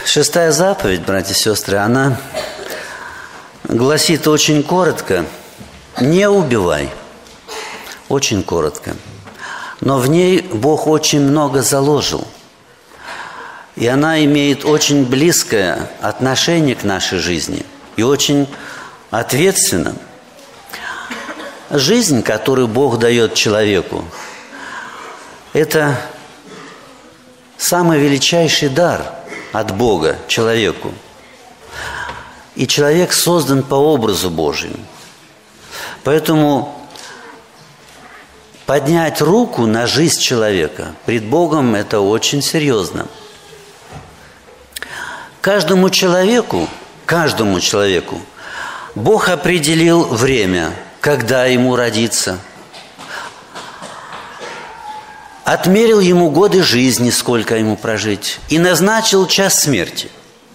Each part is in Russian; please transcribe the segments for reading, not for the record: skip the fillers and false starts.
Шестая заповедь, братья и сестры, она гласит очень коротко: не убивай. Очень коротко. Но в ней Бог очень много заложил. И она имеет очень близкое отношение к нашей жизни. И очень ответственно. Жизнь, которую Бог дает человеку, это самый величайший дар от Бога человеку. И человек создан по образу Божьему. Поэтому поднять руку на жизнь человека пред Богом – это очень серьезно. Каждому человеку Бог определил время, когда ему родиться. Отмерил ему годы жизни, сколько ему прожить, и назначил час смерти.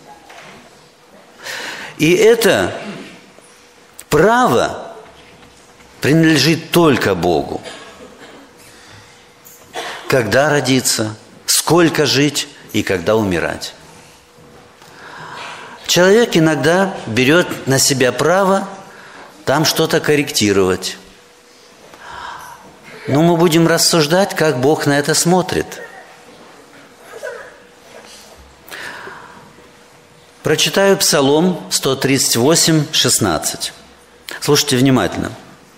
И это право принадлежит только Богу. Когда родиться, сколько жить и когда умирать. Человек иногда берет на себя право там что-то корректировать. Но мы будем рассуждать, как Бог на это смотрит. Прочитаю Псалом 138, 16. Слушайте внимательно.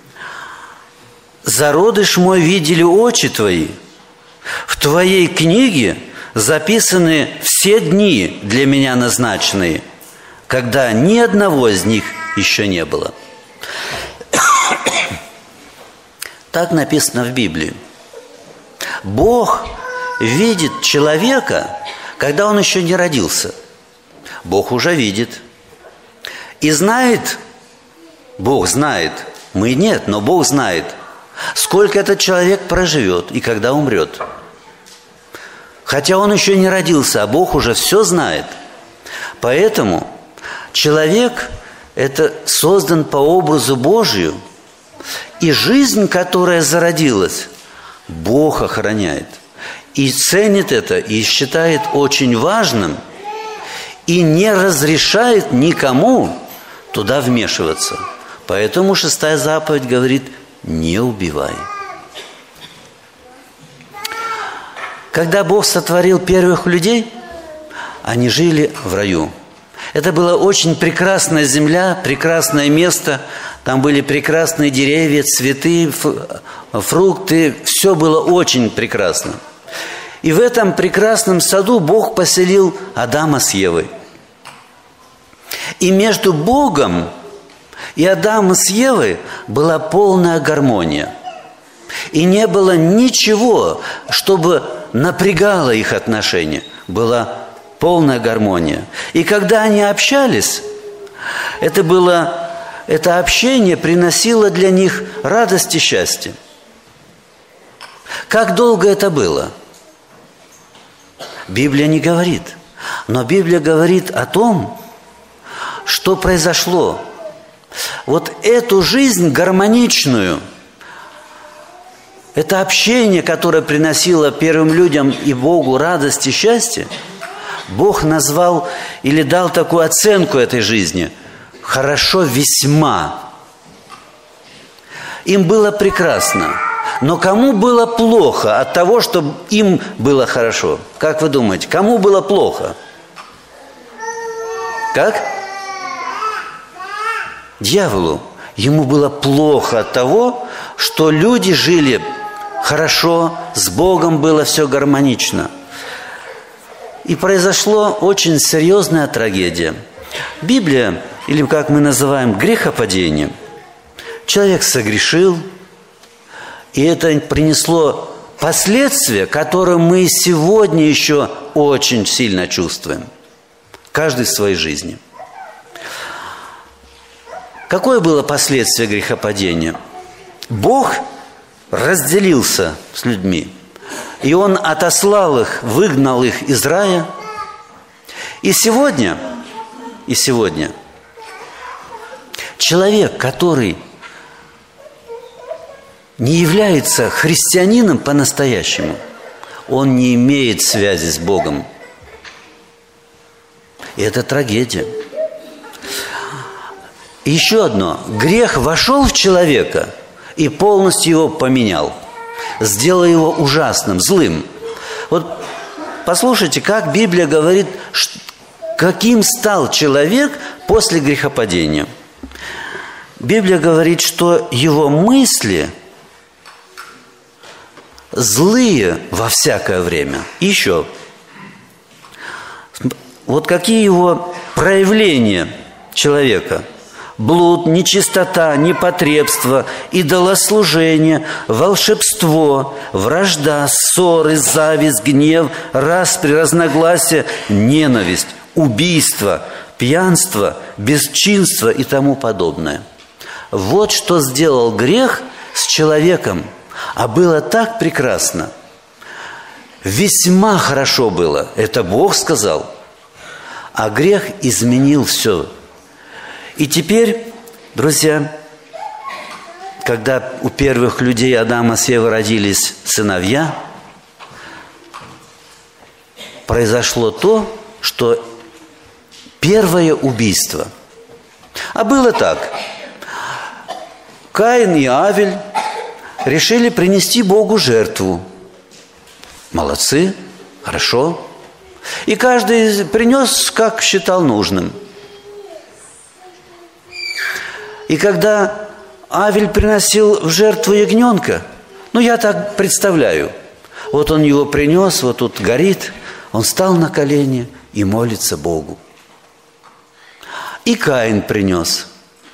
«Зародыш мой видели очи твои, в твоей книге записаны все дни для меня назначенные, когда ни одного из них еще не было». Так написано в Библии. Бог видит человека, когда он еще не родился. Бог уже видит. И знает, Бог знает, мы нет, но Бог знает, сколько этот человек проживет и когда умрет. Хотя он еще не родился, а Бог уже все знает. Поэтому человек это создан по образу Божию, и жизнь, которая зародилась, Бог охраняет. И ценит это, и считает очень важным, и не разрешает никому туда вмешиваться. Поэтому шестая заповедь говорит: не убивай. Когда Бог сотворил первых людей, они жили в раю. Это была очень прекрасная земля, прекрасное место. Там были прекрасные деревья, цветы, фрукты. Все было очень прекрасно. И в этом прекрасном саду Бог поселил Адама с Евой. И между Богом и Адамом с Евой была полная гармония. И не было ничего, чтобы напрягало их отношения. Была полная гармония. И когда они общались, это общение приносило для них радость и счастье. Как долго это было? Библия не говорит. Но Библия говорит о том, что произошло. Вот эту жизнь гармоничную, это общение, которое приносило первым людям и Богу радость и счастье, Бог назвал или дал такую оценку этой жизни: хорошо весьма. Им было прекрасно. Но кому было плохо от того, что им было хорошо? Как вы думаете, кому было плохо? Как? Дьяволу. Ему было плохо от того, что люди жили хорошо, с Богом было все гармонично. И произошла очень серьезная трагедия. Библия, или как мы называем грехопадение, человек согрешил, и это принесло последствия, которые мы сегодня еще очень сильно чувствуем. Каждый в своей жизни. Какое было последствие грехопадения? Бог разделился с людьми. И Он отослал их, выгнал их из рая. И сегодня человек, который не является христианином по-настоящему, он не имеет связи с Богом. И это трагедия. И еще одно. Грех вошел в человека и полностью его поменял. Сделал его ужасным, злым. Вот послушайте, как Библия говорит, каким стал человек после грехопадения. Библия говорит, что его мысли злые во всякое время. Еще. Вот какие его проявления человека? Блуд, нечистота, непотребство, идолослужение, волшебство, вражда, ссоры, зависть, гнев, распри, разногласия, ненависть, убийство, пьянство, бесчинство и тому подобное. Вот что сделал грех с человеком. А было так прекрасно. Весьма хорошо было. Это Бог сказал. А грех изменил все. И теперь, друзья, когда у первых людей Адама с Евой родились сыновья, произошло то, что первое убийство. А было так. Каин и Авель решили принести Богу жертву. Молодцы, хорошо. И каждый принес, как считал нужным. И когда Авель приносил в жертву ягненка, я так представляю, вот он его принес, вот тут горит, он встал на колени и молится Богу. И Каин принес.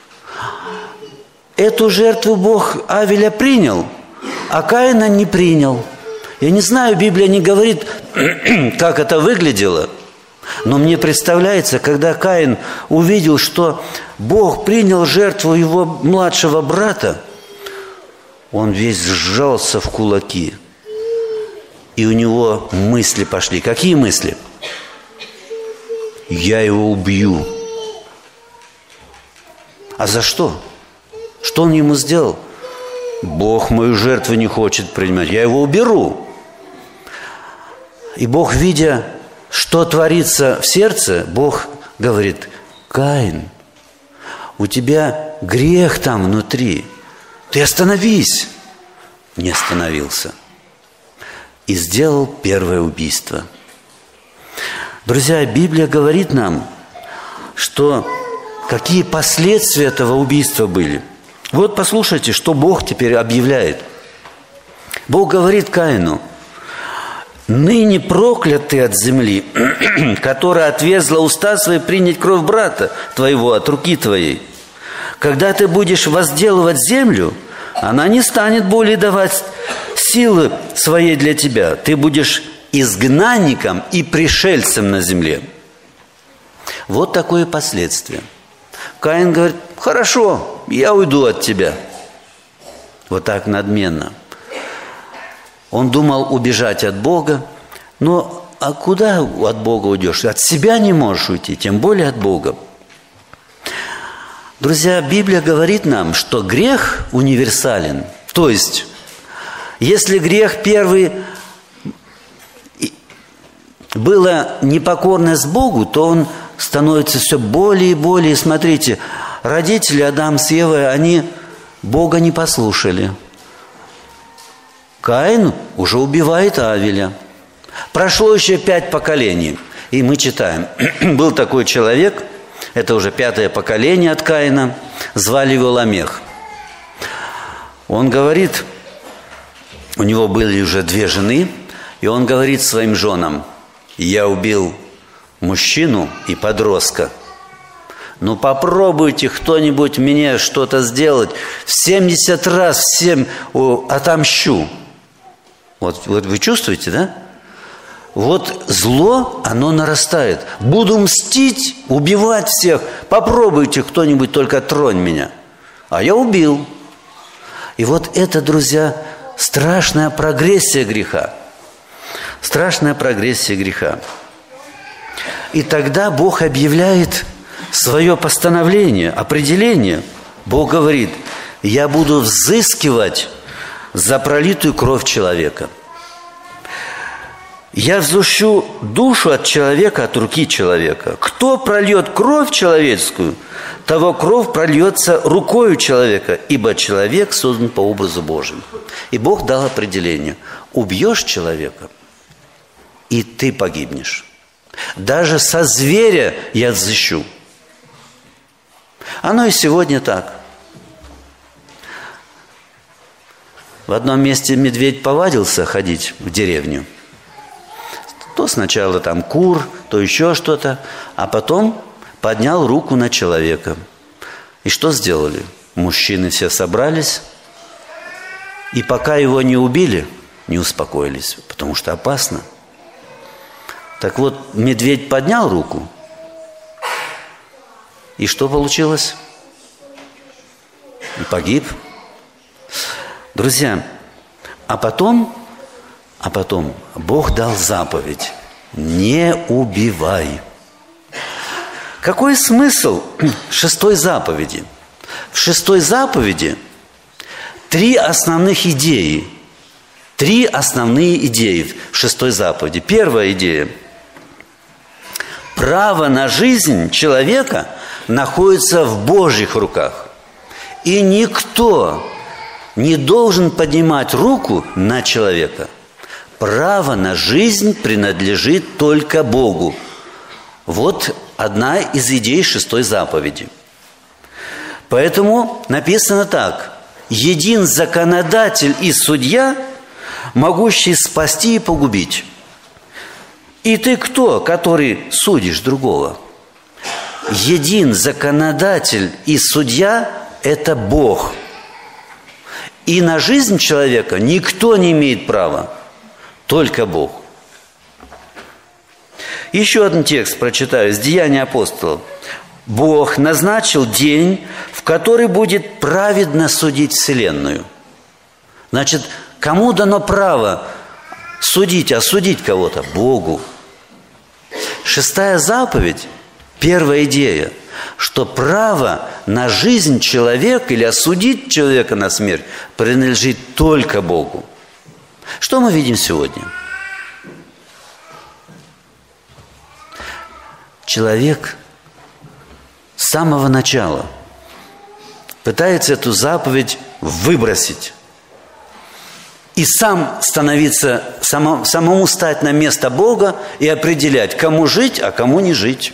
Эту жертву Бог Авеля принял, а Каина не принял. Я не знаю, Библия не говорит, как это выглядело, но мне представляется, когда Каин увидел, что Бог принял жертву его младшего брата, он весь сжался в кулаки. И у него мысли пошли. Какие мысли? Я его убью. А за что? Что он ему сделал? Бог мою жертву не хочет принимать. Я его уберу. И Бог, видя, что творится в сердце, Бог говорит: Каин, у тебя грех там внутри. Ты остановись. Не остановился. И сделал первое убийство. Друзья, Библия говорит нам, что какие последствия этого убийства были. Вот послушайте, что Бог теперь объявляет. Бог говорит Каину: ныне проклят ты от земли, которая отверзла уста свои принять кровь брата твоего от руки твоей. Когда ты будешь возделывать землю, она не станет более давать силы своей для тебя. Ты будешь изгнанником и пришельцем на земле. Вот такое последствие. Каин говорит: хорошо, я уйду от тебя. Вот так надменно. Он думал убежать от Бога. Но а куда от Бога уйдешь? От себя не можешь уйти, тем более от Бога. Друзья, Библия говорит нам, что грех универсален. То есть, если грех первый была непокорность Богу, то он становится все более и более. Смотрите, родители Адам с Евой, они Бога не послушали. Каин уже убивает Авеля. Прошло еще 5 поколений. И мы читаем. Был такой человек, это уже 5-е поколение от Каина, звали его Ламех. Он говорит, у него были уже 2 жены, и он говорит своим женам: я убил мужчину и подростка. Ну попробуйте кто-нибудь мне что-то сделать, в 70 раз всем отомщу. Вот вы чувствуете, да? Вот зло, оно нарастает. Буду мстить, убивать всех. Попробуйте кто-нибудь, только тронь меня. А я убил. И вот это, друзья, страшная прогрессия греха. Страшная прогрессия греха. И тогда Бог объявляет свое постановление, определение. Бог говорит: я буду взыскивать за пролитую кровь человека. Я взыщу душу от человека, от руки человека. Кто прольет кровь человеческую, того кровь прольется рукою человека, ибо человек создан по образу Божьему. И Бог дал определение. Убьешь человека, и ты погибнешь. Даже со зверя я взыщу. Оно и сегодня так. В одном месте медведь повадился ходить в деревню. То сначала там кур, то еще что-то, а потом поднял руку на человека. И что сделали? Мужчины все собрались, и пока его не убили, не успокоились, потому что опасно. Так вот, медведь поднял руку, и что получилось? И погиб. Друзья, а потом Бог дал заповедь: не убивай. Какой смысл шестой заповеди? В шестой заповеди три основные идеи в шестой заповеди. Первая идея. Право на жизнь человека находится в Божьих руках. И никто не должен поднимать руку на человека. Право на жизнь принадлежит только Богу. Вот одна из идей шестой заповеди. Поэтому написано так: един законодатель и судья, могущий спасти и погубить. И ты кто, который судишь другого? Един законодатель и судья – это Бог. И на жизнь человека никто не имеет права, только Бог. Еще один текст прочитаю из Деяний апостолов. Бог назначил день, в который будет праведно судить вселенную. Значит, кому дано право судить, осудить кого-то? Богу. Шестая заповедь, первая идея, что право на жизнь человека или осудить человека на смерть принадлежит только Богу. Что мы видим сегодня? Человек с самого начала пытается эту заповедь выбросить и самому стать на место Бога и определять, кому жить, а кому не жить.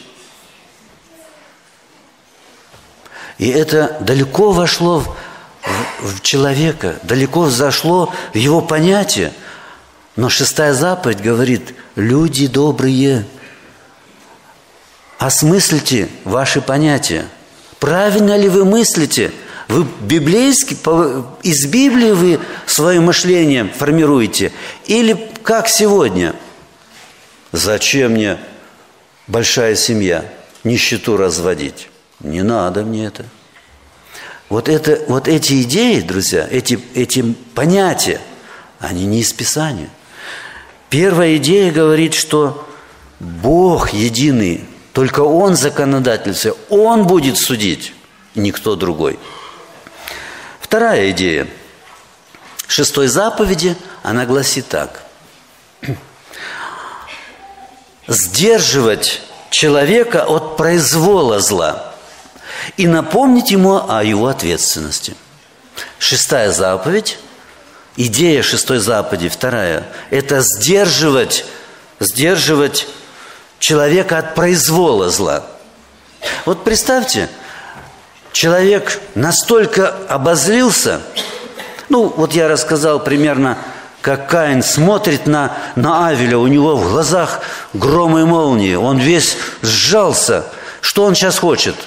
И это далеко вошло в человека, далеко зашло в его понятие. Но шестая заповедь говорит: люди добрые, осмыслите ваши понятия. Правильно ли вы мыслите? Вы библейски, из Библии вы свое мышление формируете? Или как сегодня? Зачем мне большая семья? Нищету разводить? Не надо мне это. Вот эти идеи, друзья, эти понятия, они не из Писания. Первая идея говорит, что Бог единый, только Он законодатель, Он будет судить, никто другой. Вторая идея шестой заповеди, она гласит так: сдерживать человека от произвола зла и напомнить ему о его ответственности. Шестая заповедь, идея шестой заповеди, вторая, это сдерживать человека от произвола зла. Вот представьте, человек настолько обозлился, вот я рассказал примерно, как Каин смотрит на Авеля, у него в глазах гром и молнии, он весь сжался. Что он сейчас хочет?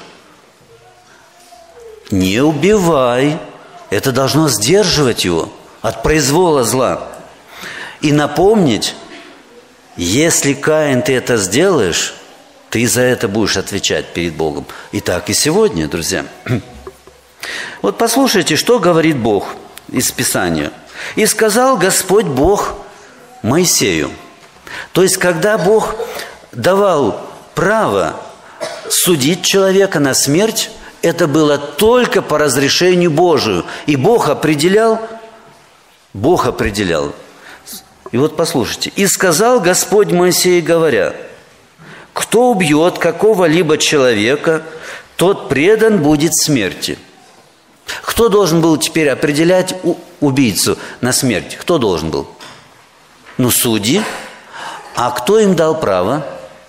Не убивай. Это должно сдерживать его от произвола зла. И напомнить: если, Каин, ты это сделаешь, ты за это будешь отвечать перед Богом. И так и сегодня, друзья. Вот послушайте, что говорит Бог из Писания. «И сказал Господь Бог Моисею». То есть, когда Бог давал право судить человека на смерть, это было только по разрешению Божию. И Бог определял, И вот послушайте. «И сказал Господь Моисею, говоря: кто убьет какого-либо человека, тот предан будет смерти». Кто должен был теперь определять убийцу на смерть? Кто должен был? Ну, судьи. А кто им дал право?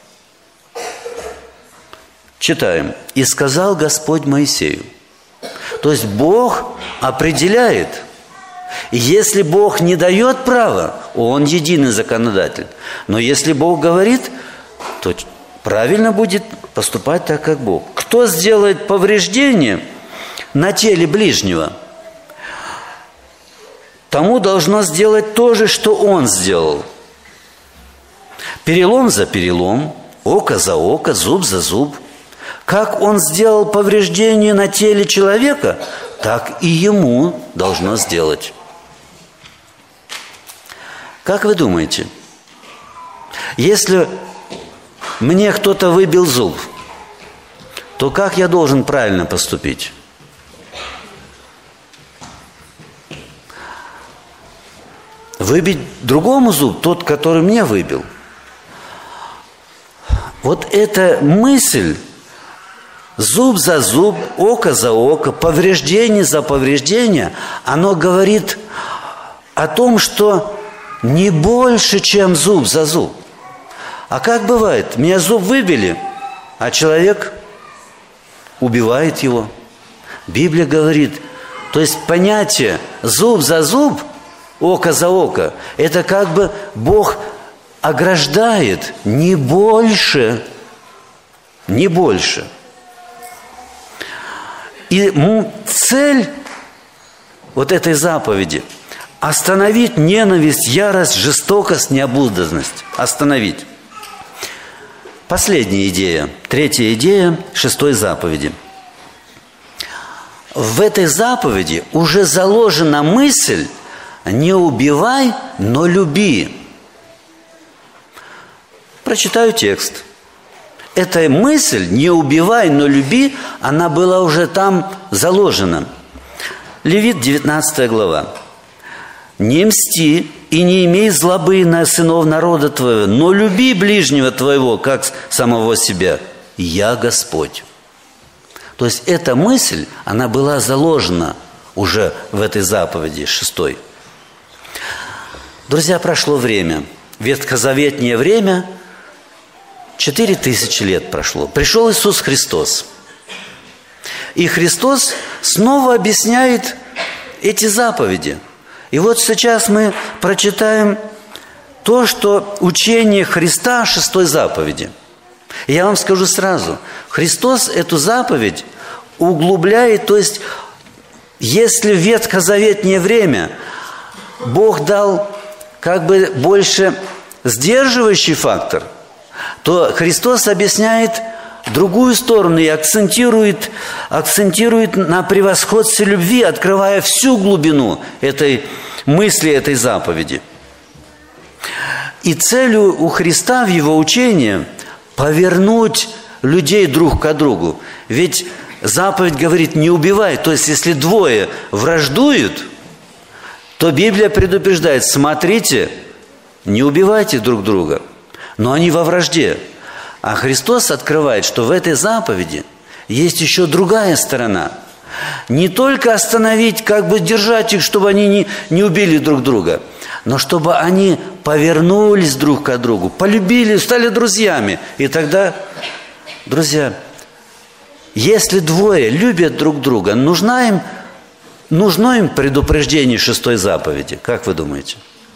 Читаем. «И сказал Господь Моисею». То есть Бог определяет. И если Бог не дает права, Он единый законодатель. Но если Бог говорит, то правильно будет поступать так, как Бог. Кто сделает повреждение на теле ближнего, тому должно сделать то же, что он сделал. Перелом за перелом, око за око, зуб за зуб. Как он сделал повреждение на теле человека, так и ему должно сделать. Как вы думаете, если мне кто-то выбил зуб, то как я должен правильно поступить? Выбить другому зуб, тот, который мне выбил. Вот эта мысль, зуб за зуб, око за око, повреждение за повреждение, оно говорит о том, что не больше, чем зуб за зуб. А как бывает? Меня зуб выбили, а человек убивает его. Библия говорит, то есть понятие зуб за зуб, око за око, это как бы Бог ограждает, не больше, не больше. И цель вот этой заповеди – остановить ненависть, ярость, жестокость, необузданность. Остановить. Последняя идея, третья идея 6 заповеди. В этой заповеди уже заложена мысль «не убивай, но люби». Прочитаю текст. Эта мысль «не убивай, но люби», она была уже там заложена. Левит, 19 глава. «Не мсти и не имей злобы на сынов народа твоего, но люби ближнего твоего, как самого себя. Я Господь». То есть эта мысль, она была заложена уже в этой заповеди 6. Друзья, прошло время. Ветхозаветнее время, 4000 лет прошло. Пришел Иисус Христос. И Христос снова объясняет эти заповеди. И вот сейчас мы прочитаем то, что учение Христа 6 заповеди. И я вам скажу сразу, Христос эту заповедь углубляет, то есть, если в ветхозаветнее время Бог дал как бы больше сдерживающий фактор, то Христос объясняет другую сторону и акцентирует на превосходстве любви, открывая всю глубину этой мысли, этой заповеди. И целью у Христа в Его учении повернуть людей друг к другу. Ведь заповедь говорит «не убивай». То есть, если двое враждуют, то Библия предупреждает: смотрите, не убивайте друг друга. Но они во вражде. А Христос открывает, что в этой заповеди есть еще другая сторона. Не только остановить, как бы держать их, чтобы они не убили друг друга, но чтобы они повернулись друг к другу, полюбили, стали друзьями. И тогда, друзья, если двое любят друг друга, нужно им предупреждение 6 заповеди. Как вы думаете?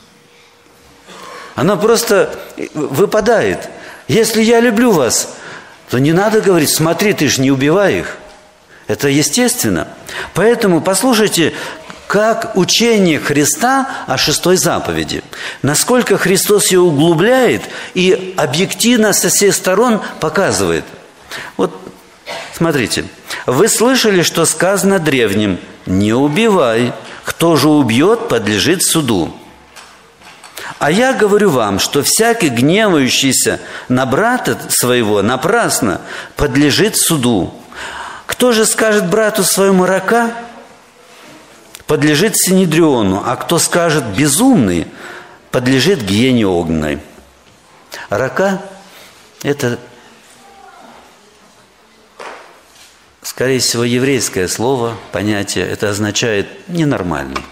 Она просто выпадает. Если я люблю вас, то не надо говорить: смотри, ты ж не убивай их. Это естественно. Поэтому послушайте, как учение Христа о 6 заповеди. Насколько Христос ее углубляет и объективно со всех сторон показывает. Вот смотрите. Вы слышали, что сказано древним: не убивай, кто же убьет, подлежит суду. А я говорю вам, что всякий, гневающийся на брата своего напрасно, подлежит суду. Кто же скажет брату своему рака, подлежит синедриону, а кто скажет безумный, подлежит гиене огненной. Рака – это, скорее всего, еврейское слово, понятие. Это означает «ненормальный».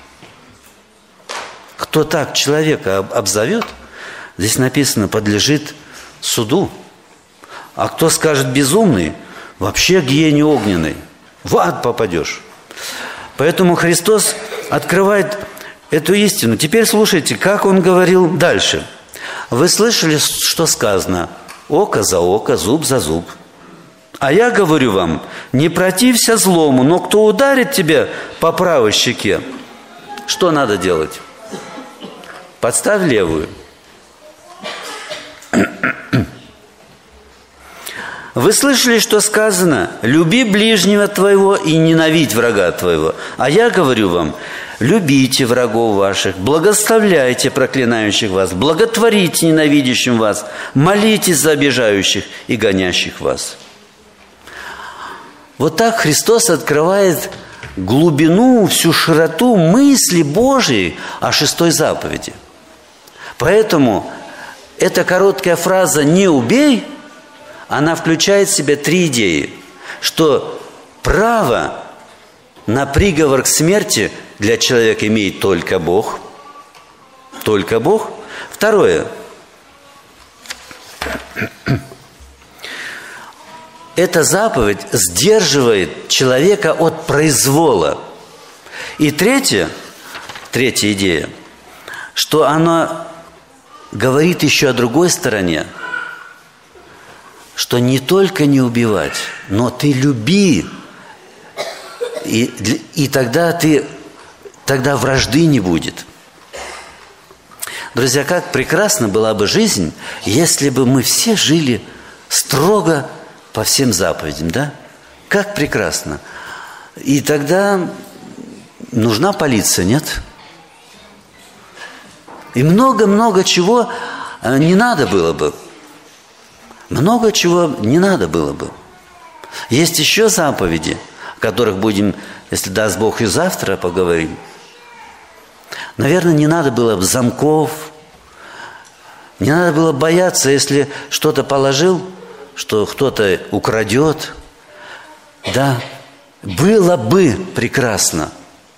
Кто так человека обзовет, здесь написано «подлежит суду». А кто скажет «безумный», вообще гиене огненной. В ад попадешь. Поэтому Христос открывает эту истину. Теперь слушайте, как Он говорил дальше. Вы слышали, что сказано? Око за око, зуб за зуб. А я говорю вам, не протився злому, но кто ударит тебя по правой щеке, что надо делать? Подставь левую. Вы слышали, что сказано? Люби ближнего твоего и ненавидь врага твоего. А я говорю вам, любите врагов ваших, благословляйте проклинающих вас, благотворите ненавидящим вас, молитесь за обижающих и гонящих вас. Вот так Христос открывает глубину, всю широту мысли Божьей о 6 заповеди. Поэтому эта короткая фраза «не убей», она включает в себя 3 идеи, что право на приговор к смерти для человека имеет только Бог. Только Бог. Второе. Эта заповедь сдерживает человека от произвола. И третья идея, что она говорит еще о другой стороне, что не только не убивать, но ты люби, и тогда вражды не будет. Друзья, как прекрасна была бы жизнь, если бы мы все жили строго по всем заповедям, да? Как прекрасно. И тогда нужна полиция, нет? И много-много чего не надо было бы. Много чего не надо было бы. Есть еще заповеди, о которых будем, если даст Бог, и завтра поговорим. Наверное, не надо было замков, не надо было бояться, если что-то положил, что кто-то украдет. Да, было бы прекрасно.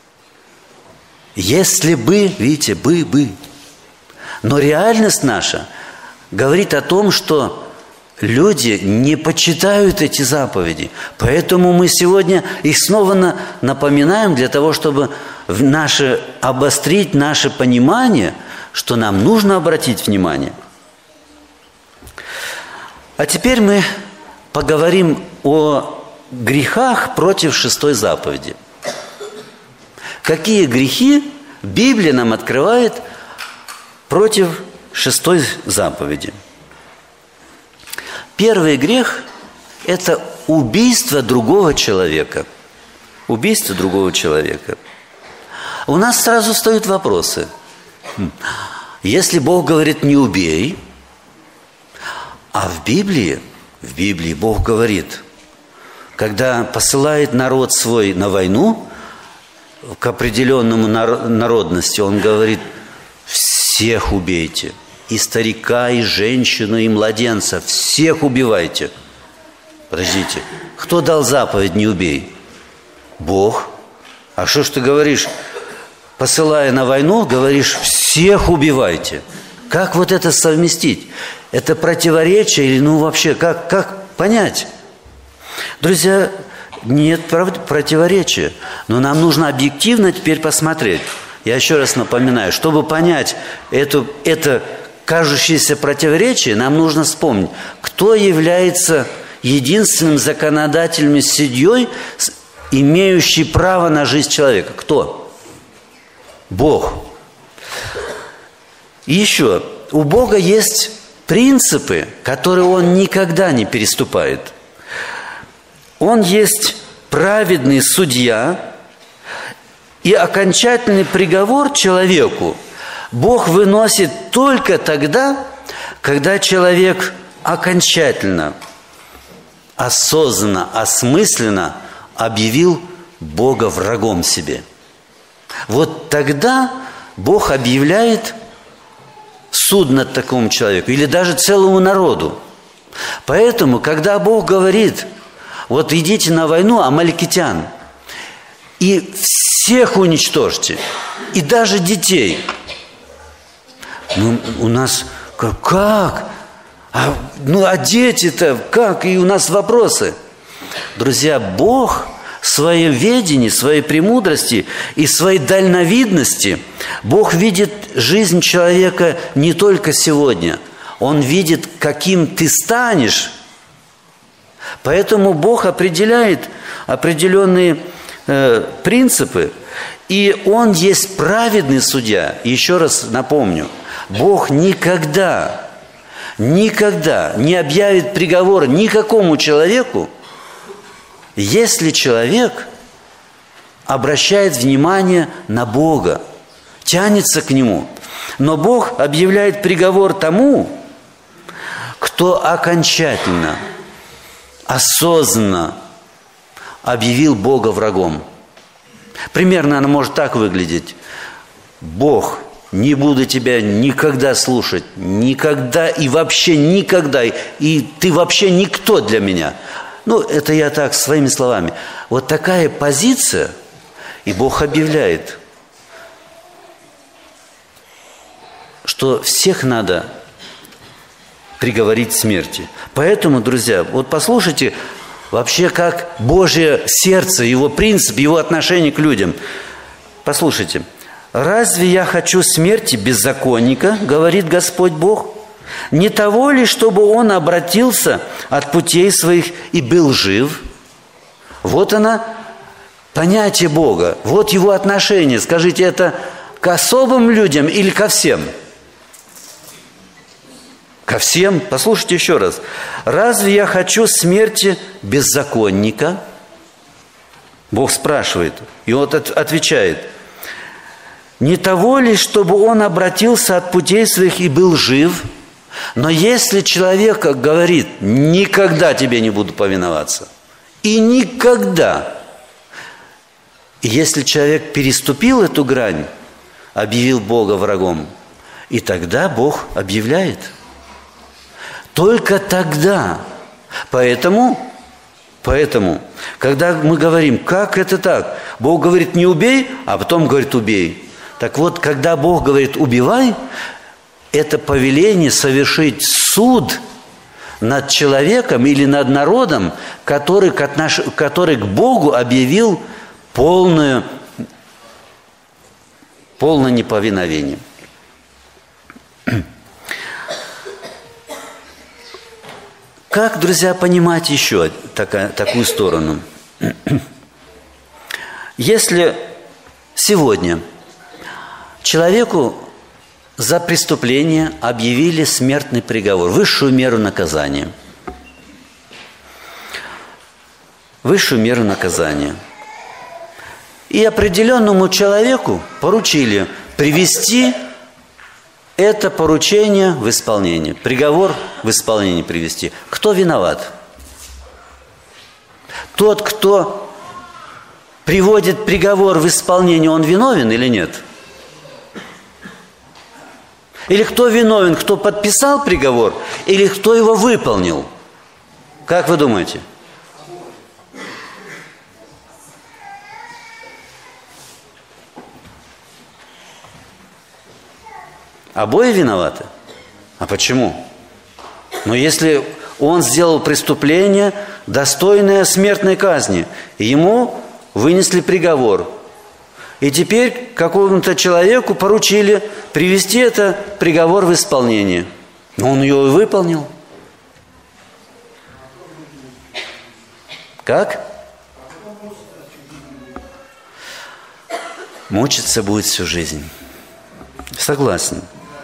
Если бы, видите, бы. Но реальность наша говорит о том, что люди не почитают эти заповеди. Поэтому мы сегодня их снова напоминаем для того, чтобы обострить наше понимание, что нам нужно обратить внимание. А теперь мы поговорим о грехах против 6 заповеди. Какие грехи Библия нам открывает против 6 заповеди? Первый грех – это убийство другого человека. Убийство другого человека. У нас сразу встают вопросы. Если Бог говорит «не убей», а в Библии Бог говорит, когда посылает народ свой на войну к определенному народности, Он говорит «всех убейте». И старика, и женщину, и младенца. Всех убивайте. Подождите. Кто дал заповедь «не убей»? Бог. А что ж ты говоришь? Посылая на войну, говоришь «всех убивайте». Как вот это совместить? Это противоречие или вообще как понять? Друзья, нет противоречия. Но нам нужно объективно теперь посмотреть. Я еще раз напоминаю, чтобы понять это кажущееся противоречие, нам нужно вспомнить, кто является единственным законодательным судьей, имеющий право на жизнь человека. Кто? Бог. И еще, у Бога есть принципы, которые Он никогда не переступает. Он есть праведный судья, и окончательный приговор человеку Бог выносит только тогда, когда человек окончательно, осознанно, осмысленно объявил Бога врагом себе. Вот тогда Бог объявляет суд над такому человеку или даже целому народу. Поэтому, когда Бог говорит, вот идите на войну амаликитян и всех уничтожьте, и даже детей. Ну, у нас как? А дети-то как? И у нас вопросы. Друзья, Бог в своем ведении, своей премудрости и своей дальновидности, Бог видит жизнь человека не только сегодня. Он видит, каким ты станешь. Поэтому Бог определяет определенные принципы, и Он есть праведный судья. Еще раз напомню, Бог никогда не объявит приговор никакому человеку, если человек обращает внимание на Бога, тянется к Нему. Но Бог объявляет приговор тому, кто окончательно, осознанно объявил Бога врагом. Примерно оно может так выглядеть. Бог, не буду тебя никогда слушать, никогда и вообще никогда, и ты вообще никто для меня. Ну, это я так, своими словами. Вот такая позиция, и Бог объявляет, что всех надо приговорить к смерти. Поэтому, друзья, вот послушайте вообще, как Божье сердце, Его принцип, Его отношение к людям. Послушайте. «Разве я хочу смерти беззаконника, говорит Господь Бог? Не того ли, чтобы он обратился от путей своих и был жив?» Вот она, понятие Бога, вот Его отношение. Скажите, это к особым людям или ко всем? Ко всем. Послушайте еще раз. «Разве я хочу смерти беззаконника?» Бог спрашивает, и он отвечает: «Не того ли, чтобы он обратился от путей своих и был жив?» Но если человек говорит: «Никогда тебе не буду повиноваться», и никогда, и если человек переступил эту грань, объявил Бога врагом, и тогда Бог объявляет. Только тогда. Поэтому, когда мы говорим, как это так? Бог говорит: не убей, а потом говорит: убей. Так вот, когда Бог говорит: убивай, это повеление совершить суд над человеком или над народом, который к Богу объявил полное неповиновение. Как, друзья, понимать еще такую сторону? Если сегодня человеку за преступление объявили смертный приговор, высшую меру наказания. И определенному человеку поручили привести это поручение в исполнение, приговор в исполнение привести. Кто виноват? Тот, кто приводит приговор в исполнение, он виновен или нет? Или кто виновен, кто подписал приговор, или кто его выполнил? Как вы думаете? Обои виноваты? А почему? Но если он сделал преступление, достойное смертной казни, ему вынесли приговор, и теперь какому-то человеку поручили привести этот приговор в исполнение. Но он ее и выполнил. Как? Мучиться будет всю жизнь. Согласен.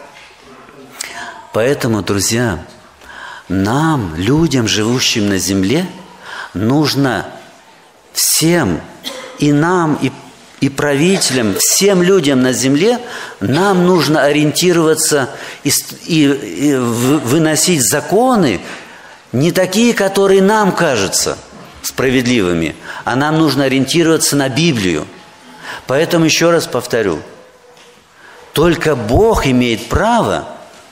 Поэтому, друзья, нам, людям, живущим на земле, нужно всем, и нам, и правителям, всем людям на земле, нам нужно ориентироваться и выносить законы, не такие, которые нам кажутся справедливыми, а нам нужно ориентироваться на Библию. Поэтому еще раз повторю, только Бог имеет право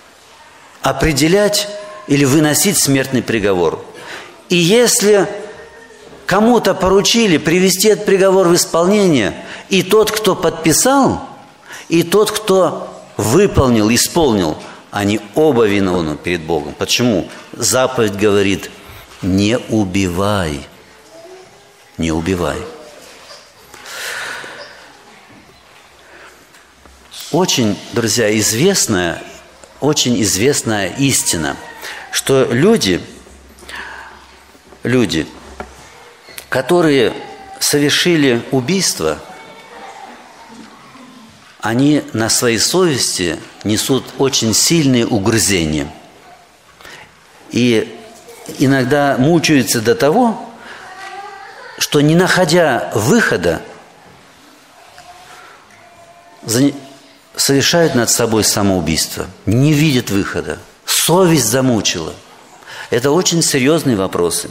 определять или выносить смертный приговор. И если кому-то поручили привести этот приговор в исполнение, и тот, кто подписал, и тот, кто выполнил, исполнил, они оба виновны перед Богом. Почему? Заповедь говорит: не убивай. Не убивай. Очень, друзья, очень известная истина, что люди, которые совершили убийство, они на своей совести несут очень сильные угрызения. И иногда мучаются до того, что, не находя выхода, совершают над собой самоубийство, не видят выхода, совесть замучила. Это очень серьезные вопросы.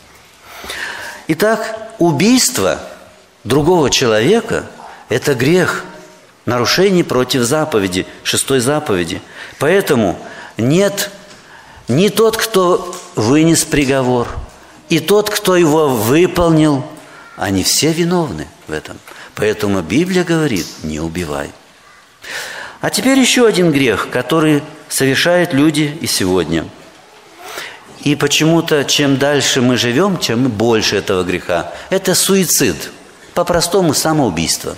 Итак, убийство другого человека – это грех, нарушение против заповеди, 6 заповеди. Поэтому нет ни тот, кто вынес приговор, и тот, кто его выполнил, они все виновны в этом. Поэтому Библия говорит: не убивай. А теперь еще один грех, который совершают люди и сегодня. И почему-то, чем дальше мы живем, тем больше этого греха. Это суицид, по-простому самоубийство.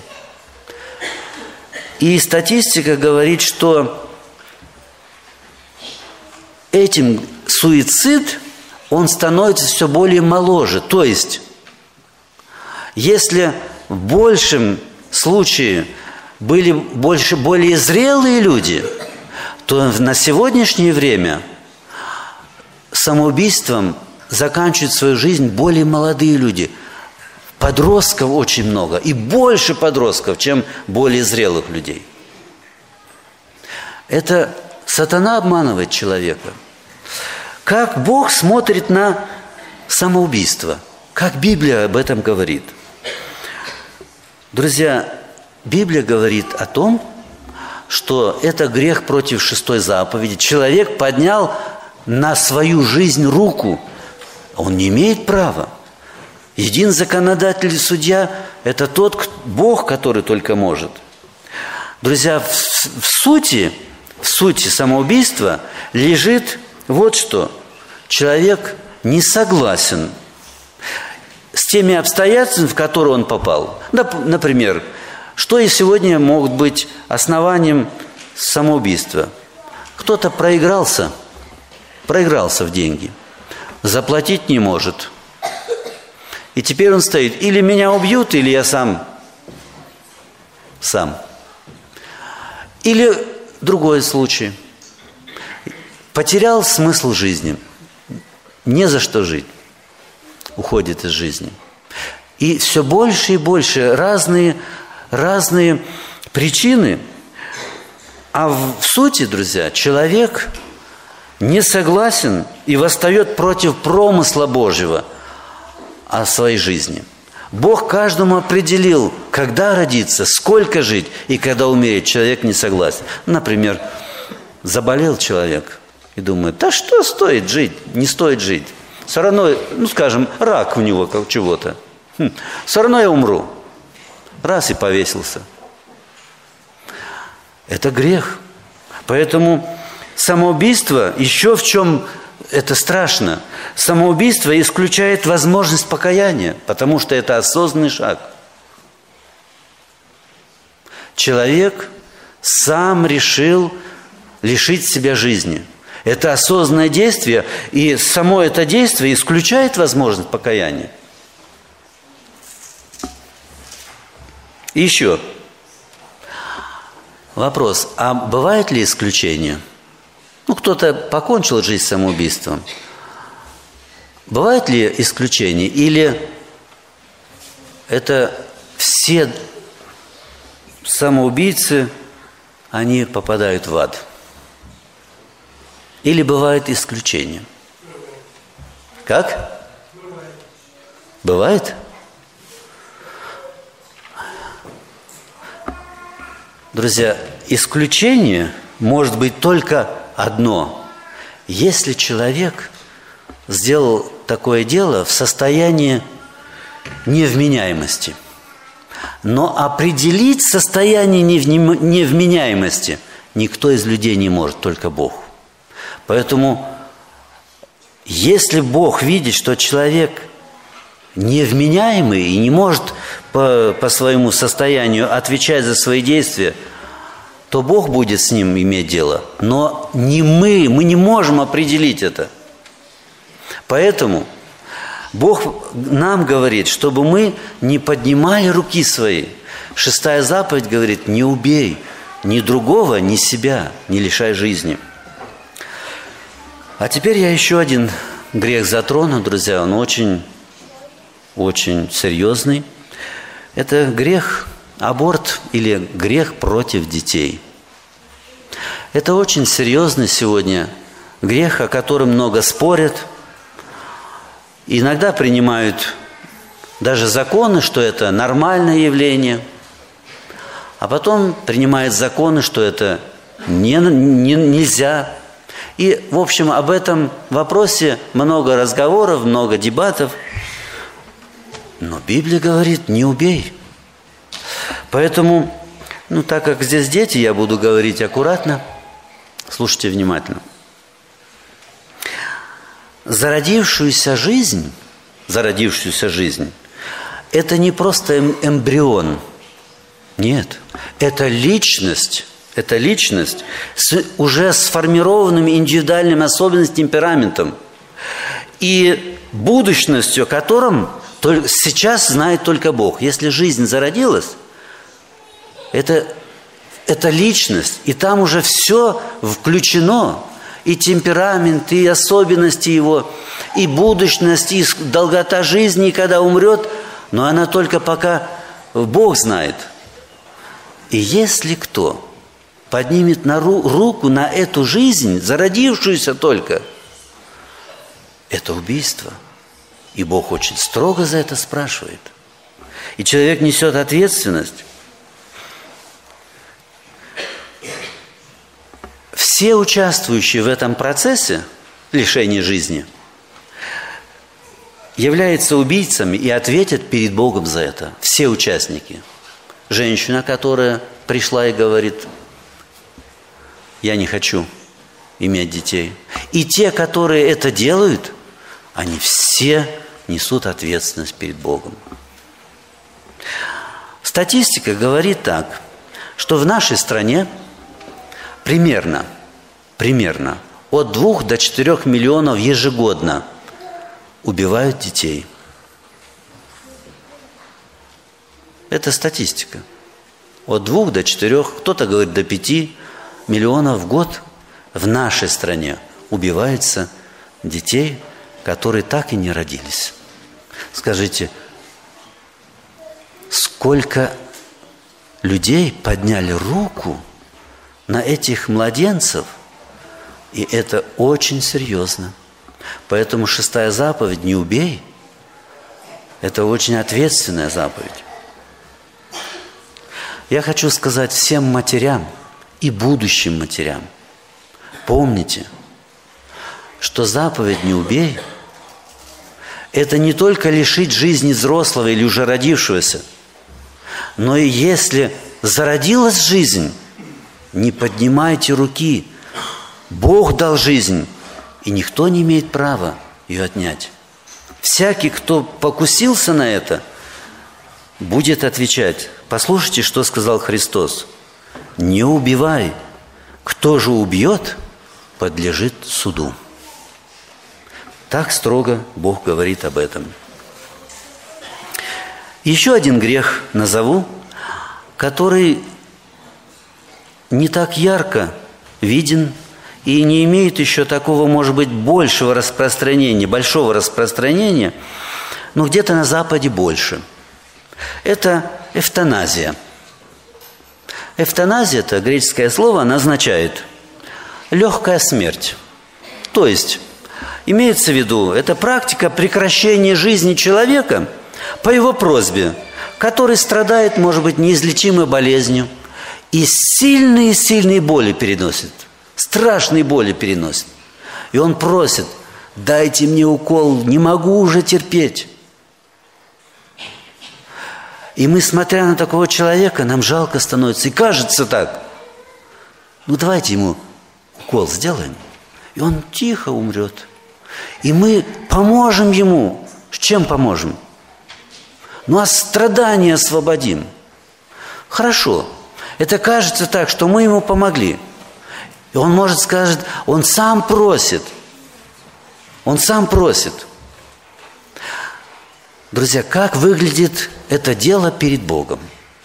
И статистика говорит, что этим суицид, он становится все более моложе. То есть, если в большем случае были более зрелые люди, то на сегодняшнее время самоубийством заканчивают свою жизнь более молодые люди. Подростков очень много, и больше подростков, чем более зрелых людей. Это сатана обманывает человека. Как Бог смотрит на самоубийство? Как Библия об этом говорит? Друзья, Библия говорит о том, что это грех против 6 заповеди. Человек поднял на свою жизнь руку. Он не имеет права. Един законодатель и судья – это тот Бог, который только может. Друзья, в сути самоубийства лежит вот что. Человек не согласен с теми обстоятельствами, в которые он попал. Например, что и сегодня могут быть основанием самоубийства? Кто-то проигрался в деньги, заплатить не может. И теперь он стоит: или меня убьют, или я сам. Или другой случай. Потерял смысл жизни. Не за что жить. Уходит из жизни. И все больше и больше разные причины. А в сути, друзья, человек не согласен и восстает против промысла Божьего о своей жизни. Бог каждому определил, когда родиться, сколько жить и когда умереть. Человек не согласен. Например, заболел человек и думает: да что стоит жить, не стоит жить. Все равно, скажем, рак у него как чего-то. Все равно я умру. Раз и повесился. Это грех. Поэтому самоубийство еще в чем это страшно. Самоубийство исключает возможность покаяния, потому что это осознанный шаг. Человек сам решил лишить себя жизни. Это осознанное действие, и само это действие исключает возможность покаяния. И еще вопрос: а бывает ли исключение? Кто-то покончил жизнь самоубийством. Бывает ли исключение? Или это все самоубийцы, они попадают в ад? Или бывает исключение? Как? Бывает? Друзья, исключение может быть только одно. Если человек сделал такое дело в состоянии невменяемости, но определить состояние невменяемости никто из людей не может, только Бог. Поэтому, если Бог видит, что человек невменяемый и не может по своему состоянию отвечать за свои действия, то Бог будет с ним иметь дело. Но не мы не можем определить это. Поэтому Бог нам говорит, чтобы мы не поднимали руки свои. 6-я заповедь говорит: не убей ни другого, ни себя, не лишай жизни. А теперь я еще один грех затрону, друзья, он очень серьезный. Это грех аборт или грех против детей. Это очень серьезный сегодня грех, о котором много спорят. Иногда принимают даже законы, что это нормальное явление, а потом принимают законы, что это нельзя. И, в общем, об этом вопросе много разговоров, много дебатов. Но Библия говорит: не убей. Поэтому, так как здесь дети, я буду говорить аккуратно. Слушайте внимательно. Зародившуюся жизнь – это не просто эмбрион. Нет, это личность с уже сформированными индивидуальными особенностями, темпераментом и будущностью, о котором сейчас знает только Бог. Если жизнь зародилась, это личность, и там уже все включено, и темперамент, и особенности его, и будущность, и долгота жизни, и когда умрет, но она только пока Бог знает. И если кто поднимет руку на эту жизнь, зародившуюся только, это убийство. И Бог очень строго за это спрашивает. И человек несет ответственность. Все участвующие в этом процессе лишения жизни являются убийцами и ответят перед Богом за это. Все участники. Женщина, которая пришла и говорит: я не хочу иметь детей. И те, которые это делают, они все несут ответственность перед Богом. Статистика говорит так, что в нашей стране примерно от 2 до 4 миллионов ежегодно убивают детей. Это статистика. От 2 до 4, кто-то говорит до 5 миллионов в год в нашей стране убивается детей, которые так и не родились. Скажите, сколько людей подняли руку на этих младенцев? И это очень серьезно. Поэтому 6-я заповедь «Не убей» – это очень ответственная заповедь. Я хочу сказать всем матерям и будущим матерям: помните, что заповедь «Не убей» – это не только лишить жизни взрослого или уже родившегося, но и если зародилась жизнь, не поднимайте руки. Бог дал жизнь, и никто не имеет права ее отнять. Всякий, кто покусился на это, будет отвечать. Послушайте, что сказал Христос: не убивай, кто же убьет, подлежит суду. Так строго Бог говорит об этом. Еще один грех назову, который не так ярко виден и не имеет еще такого, может быть, большого распространения, но где-то на Западе больше. Это эвтаназия. Эвтаназия, это греческое слово, оно означает легкая смерть. То есть, имеется в виду, это практика прекращения жизни человека по его просьбе, который страдает, может быть, неизлечимой болезнью и сильные боли переносит, страшные боли переносит. И он просит: дайте мне укол, не могу уже терпеть. И мы, смотря на такого человека, нам жалко становится. И кажется так: ну давайте ему укол сделаем, и он тихо умрет. И мы поможем ему. С чем поможем? Ну, от страдания освободим. Хорошо. Это кажется так, что мы ему помогли. И он, может, скажет, он сам просит. Он сам просит. Друзья, как выглядит это дело перед Богом?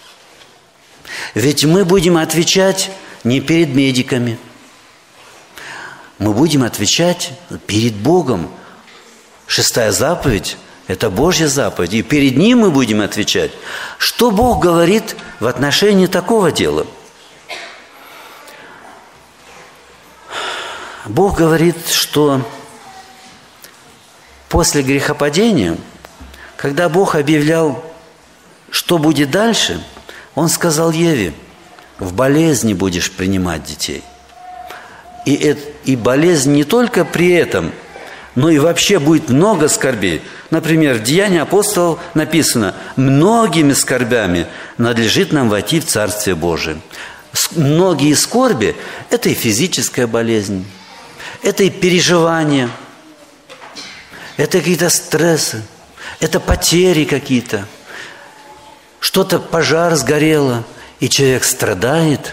Ведь мы будем отвечать не перед медиками. Мы будем отвечать перед Богом. 6-я заповедь – это Божья заповедь. И перед Ним мы будем отвечать. Что Бог говорит в отношении такого дела? Бог говорит, что после грехопадения, когда Бог объявлял, что будет дальше, Он сказал Еве: в болезни будешь принимать детей. И болезнь не только при этом, но и вообще будет много скорбей. Например, в Деянии апостолов написано: многими скорбями надлежит нам войти в Царствие Божие. Многие скорби – это и физическая болезнь, это и переживания, это какие-то стрессы, это потери какие-то. Что-то, пожар сгорело, и человек страдает.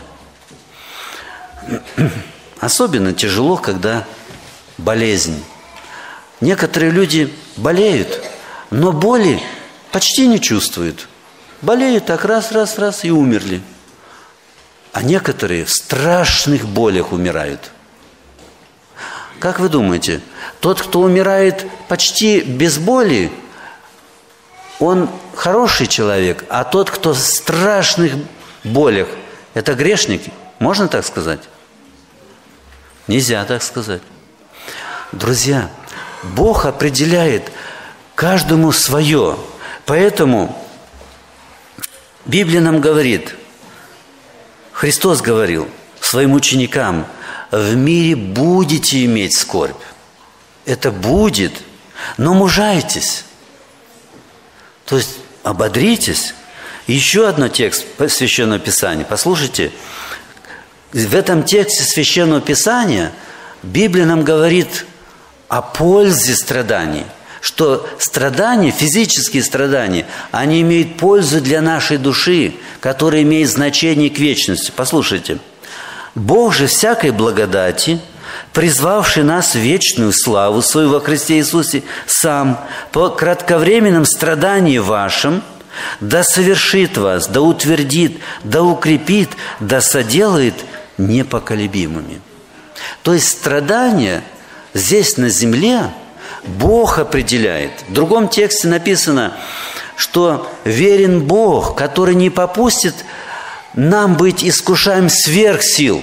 Особенно тяжело, когда болезнь. Некоторые люди болеют, но боли почти не чувствуют. Болеют так раз и умерли. А некоторые в страшных болях умирают. Как вы думаете, тот, кто умирает почти без боли, он хороший человек, а тот, кто в страшных болях, это грешник? Можно так сказать? Нельзя так сказать. Друзья, Бог определяет каждому свое. Поэтому Библия нам говорит, Христос говорил своим ученикам: в мире будете иметь скорбь. Это будет, но мужайтесь. То есть ободритесь. Еще один текст Священного Писания. Послушайте, в этом тексте Священного Писания Библия нам говорит о пользе страданий. Что страдания, физические страдания, они имеют пользу для нашей души, которая имеет значение к вечности. Послушайте. Бог же всякой благодати, призвавший нас в вечную славу свою во Христе Иисусе, сам по кратковременном страдании вашим да совершит вас, да утвердит, да укрепит, да соделает непоколебимыми. То есть страдания здесь на земле Бог определяет. В другом тексте написано, что верен Бог, который не попустит нам быть искушаем сверх сил.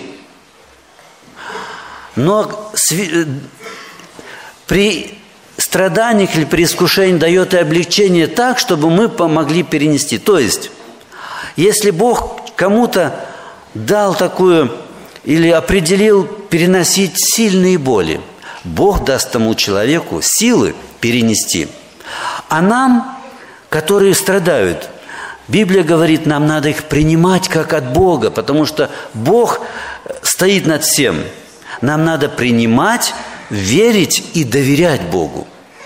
Но при страданиях или при искушении дает и облегчение так, чтобы мы помогли перенести. То есть, если Бог кому-то дал такую или определил переносить сильные боли, Бог даст тому человеку силы перенести. А нам, которые страдают, Библия говорит, нам надо их принимать как от Бога, потому что Бог стоит над всем. Нам надо принимать, верить и доверять Богу.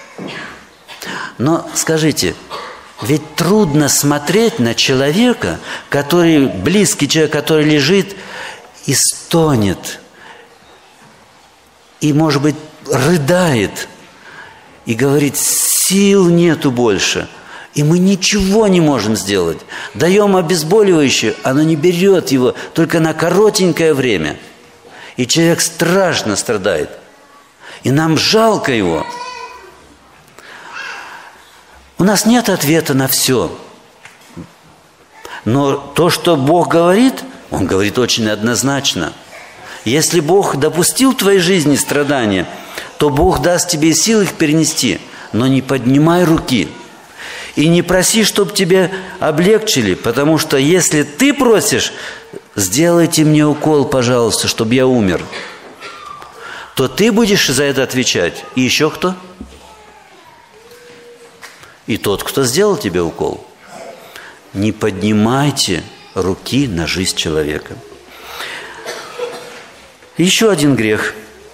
Но скажите, ведь трудно смотреть на человека, который, близкий человек, который лежит и стонет, и, может быть, рыдает, и говорит, сил нету больше. И мы ничего не можем сделать. Даем обезболивающее, оно не берет его только на коротенькое время. И человек страшно страдает. И нам жалко его. У нас нет ответа на все. Но то, что Бог говорит, Он говорит очень однозначно. Если Бог допустил в твоей жизни страдания, то Бог даст тебе силы их перенести. Но не поднимай руки. И не проси, чтобы тебе облегчили, потому что если ты просишь, сделайте мне укол, пожалуйста, чтобы я умер, то ты будешь за это отвечать. И еще кто? И тот, кто сделал тебе укол. Не поднимайте руки на жизнь человека. Еще один грех.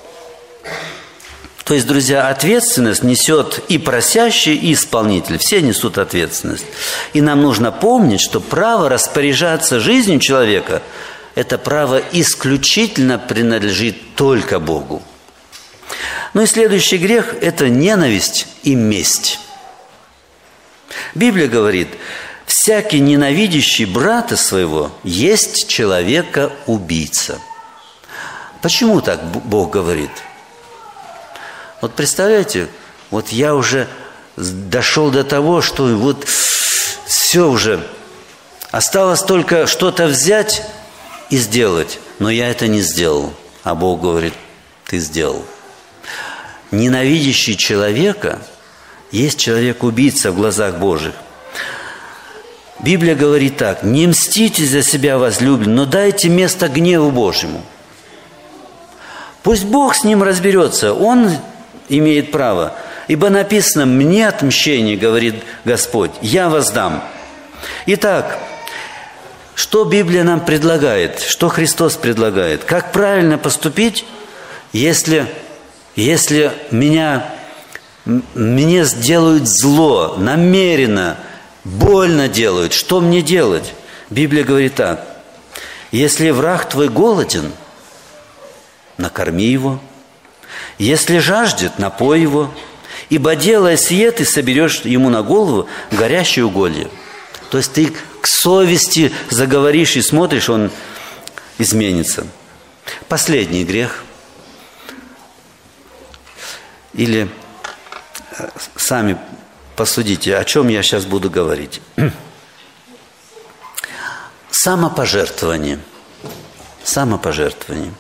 То есть, друзья, ответственность несет и просящий, и исполнитель. Все несут ответственность. И нам нужно помнить, что право распоряжаться жизнью человека – это право исключительно принадлежит только Богу. Ну и следующий грех – это ненависть и месть. Библия говорит: «Всякий ненавидящий брата своего есть человека-убийца». Почему так Бог говорит? Вот представляете, вот я уже дошел до того, что вот все уже, осталось только что-то взять и сделать, но я это не сделал. А Бог говорит: ты сделал. Ненавидящий человека есть человек-убийца в глазах Божьих. Библия говорит так: не мстите за себя, возлюбленные, но дайте место гневу Божьему. Пусть Бог с ним разберется, Он имеет право. Ибо написано: мне отмщение, говорит Господь, я воздам. Итак, что Библия нам предлагает? Что Христос предлагает? Как правильно поступить, если мне сделают зло, намеренно, больно делают? Что мне делать? Библия говорит так: если враг твой голоден, накорми его. Если жаждет, напой его. Ибо, делая сие, ты соберешь ему на голову горящее уголье. То есть ты к совести заговоришь и смотришь, он изменится. Последний грех. Или сами посудите, о чем я сейчас буду говорить. Самопожертвование. Самопожертвование.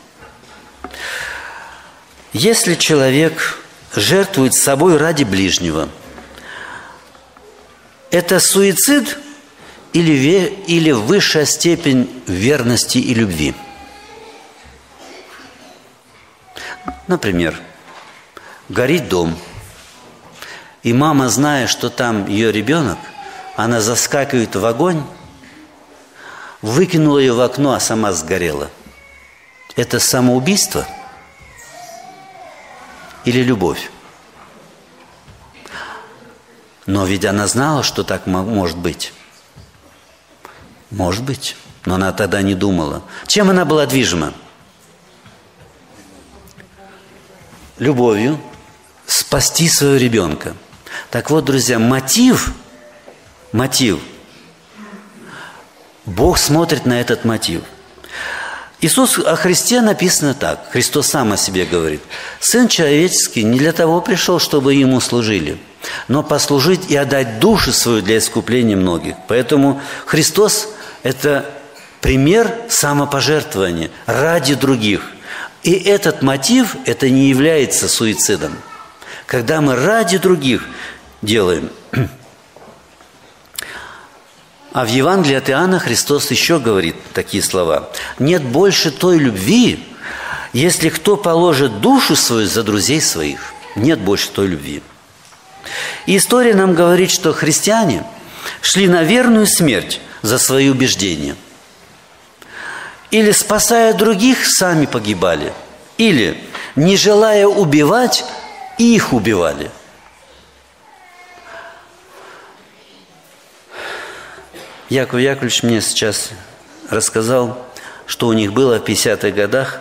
Если человек жертвует собой ради ближнего, это суицид или высшая степень верности и любви? Например, горит дом, и мама, зная, что там ее ребенок, она заскакивает в огонь, выкинула ее в окно, а сама сгорела. Это самоубийство или любовь? Но ведь она знала, что так может быть. Может быть, но она тогда не думала. Чем она была движима? Любовью спасти своего ребенка. Так вот, друзья, мотив, Бог смотрит на этот мотив. Иисус о Христе написано так. Христос сам о себе говорит: «Сын человеческий не для того пришел, чтобы Ему служили, но послужить и отдать душу свою для искупления многих». Поэтому Христос – это пример самопожертвования ради других. И этот мотив – это не является суицидом. Когда мы ради других делаем. А в Евангелии от Иоанна Христос еще говорит такие слова: «Нет больше той любви, если кто положит душу свою за друзей своих». Нет больше той любви. И история нам говорит, что христиане шли на верную смерть за свои убеждения. Или, спасая других, сами погибали. Или, не желая убивать, их убивали. Яков Яковлевич мне сейчас рассказал, что у них было в 50-х годах.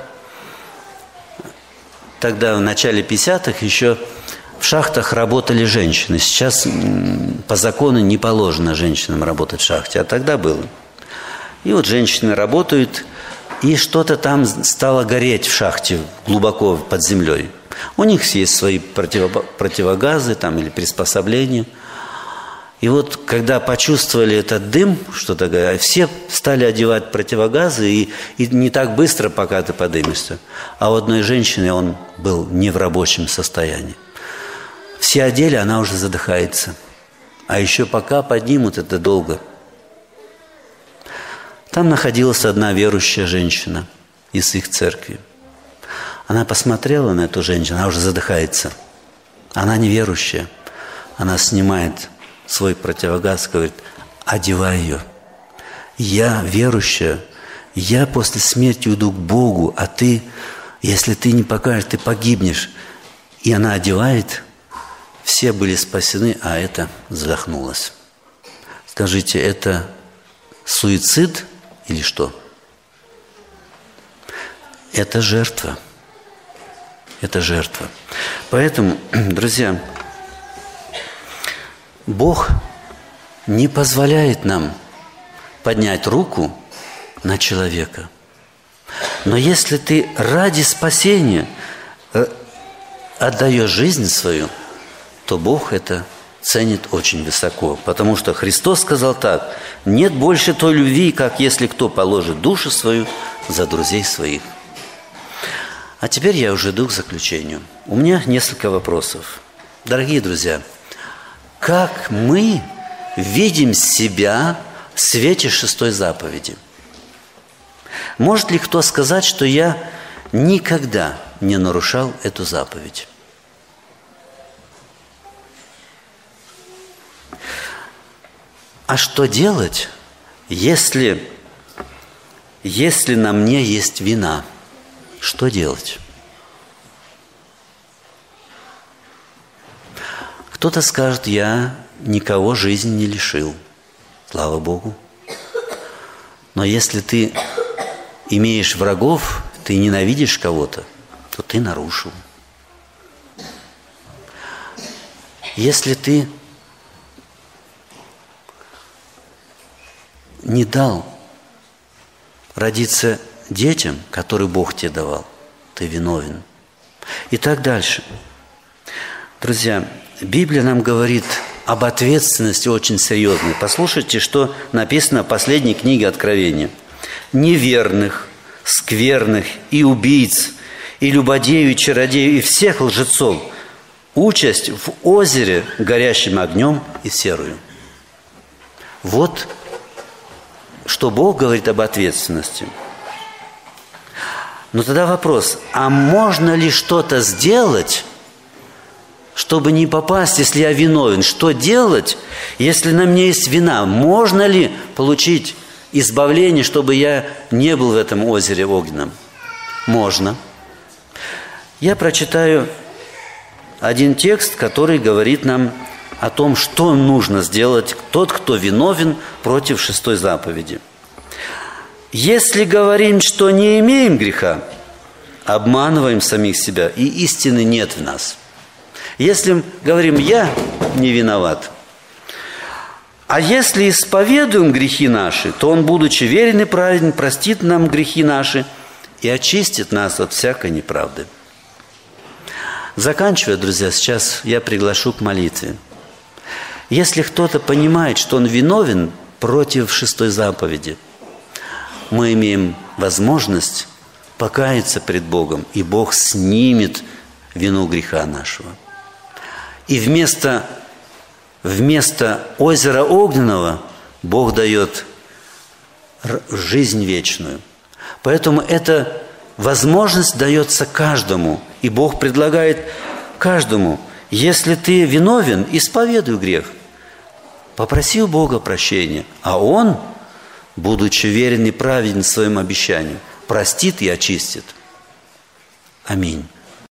Тогда, в начале 50-х, еще в шахтах работали женщины. Сейчас по закону не положено женщинам работать в шахте, а тогда было. И вот женщины работают, и что-то там стало гореть в шахте глубоко под землей. У них есть свои противогазы там, или приспособления. И вот, когда почувствовали этот дым, что-то, все стали одевать противогазы, и не так быстро, пока ты подымешься. А у одной женщины он был не в рабочем состоянии. Все одели, она уже задыхается. А еще пока поднимут, это долго. Там находилась одна верующая женщина из их церкви. Она посмотрела на эту женщину, она уже задыхается. Она неверующая. Она снимает свой противогаз и говорит: одевай ее. Я верующая, я после смерти уйду к Богу, а ты, если ты не покажешь, ты погибнешь. И она одевает, все были спасены, а эта задохнулась. Скажите, это суицид или что? Это жертва. Это жертва. Поэтому, друзья, Бог не позволяет нам поднять руку на человека. Но если ты ради спасения отдаешь жизнь свою, то Бог это ценит очень высоко. Потому что Христос сказал так: нет больше той любви, как если кто положит душу свою за друзей своих. А теперь я уже иду к заключению. У меня несколько вопросов. Дорогие друзья, как мы видим себя в свете 6 заповеди? Может ли кто сказать, что я никогда не нарушал эту заповедь? А что делать, если на мне есть вина? Что делать? Кто-то скажет: я никого жизни не лишил. Слава Богу. Но если ты имеешь врагов, ты ненавидишь кого-то, то ты нарушил. Если ты не дал родиться детям, которые Бог тебе давал, ты виновен. И так дальше. Друзья, Библия нам говорит об ответственности очень серьезной. Послушайте, что написано в последней книге Откровения. Неверных, скверных и убийц, и любодею, и чародею, и всех лжецов участь в озере, горящим огнем и серою. Вот что Бог говорит об ответственности. Но тогда вопрос: а можно ли что-то сделать, чтобы не попасть, если я виновен? Что делать, если на мне есть вина? Можно ли получить избавление, чтобы я не был в этом озере огненном? Можно. Я прочитаю один текст, который говорит нам о том, что нужно сделать тот, кто виновен против 6 заповеди. Если говорим, что не имеем греха, обманываем самих себя, и истины нет в нас. Если говорим: я не виноват, а если исповедуем грехи наши, то Он, будучи верен и праведен, простит нам грехи наши и очистит нас от всякой неправды. Заканчивая, друзья, сейчас я приглашу к молитве. Если кто-то понимает, что он виновен против 6 заповеди, мы имеем возможность покаяться пред Богом, и Бог снимет вину греха нашего. И вместо озера огненного Бог дает жизнь вечную. Поэтому эта возможность дается каждому. И Бог предлагает каждому: если ты виновен, исповедуй грех. Попроси у Бога прощения, а Он, будучи верен и праведен в своем обещании, простит и очистит. Аминь.